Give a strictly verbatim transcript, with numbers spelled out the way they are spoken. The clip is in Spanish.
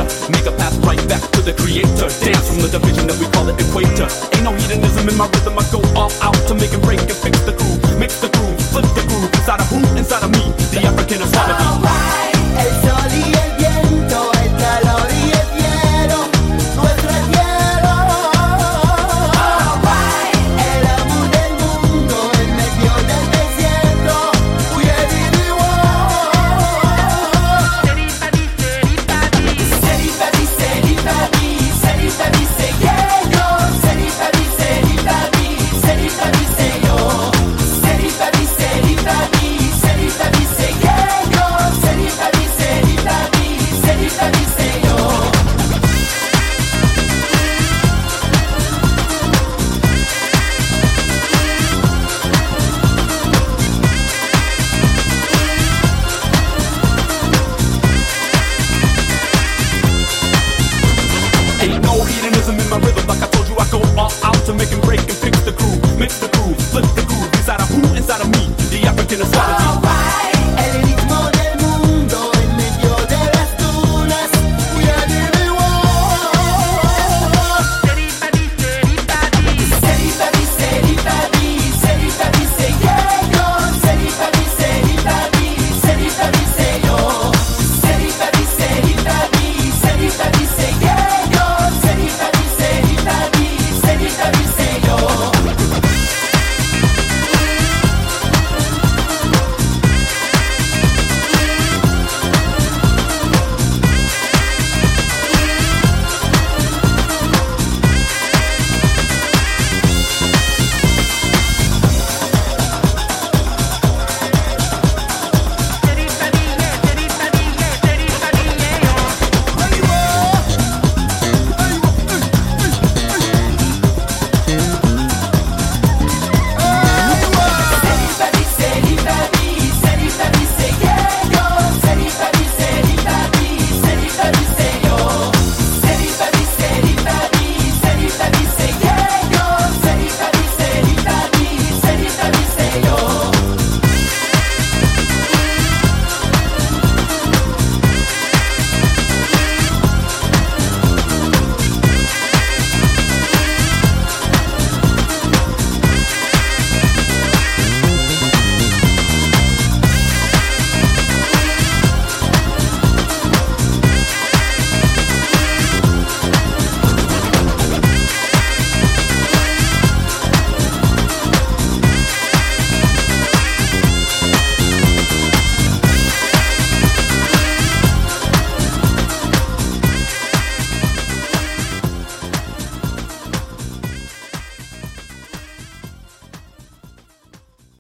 later. Make a path right back to the creator. Dance from the division that we call the equator. Ain't no hedonism in my rhythm. I go all out to make it break and fix the groove. Mix the groove, flip the groove. Inside of who? Inside of me, the African astronomy. Alright, el sol y el viento, el calor y el hielo, nuestro cielo. Alright, el amo del mundo, en medio del desierto, huye vivo. Serifa dice, Serifa dice, Serifa dice que yo, Serifa dice, Serifa dice, Serifa dice yo, Serifa dice, Serifa dice, Serifa dice que yo, Serifa dice, Serifa dice, Serifa dice yo. Ain't no hedonism in my rhythm. Like I told you, I go all out to make and break and fix the groove. Mix the groove, flip the groove. Inside of who? Inside of me, the African astrology.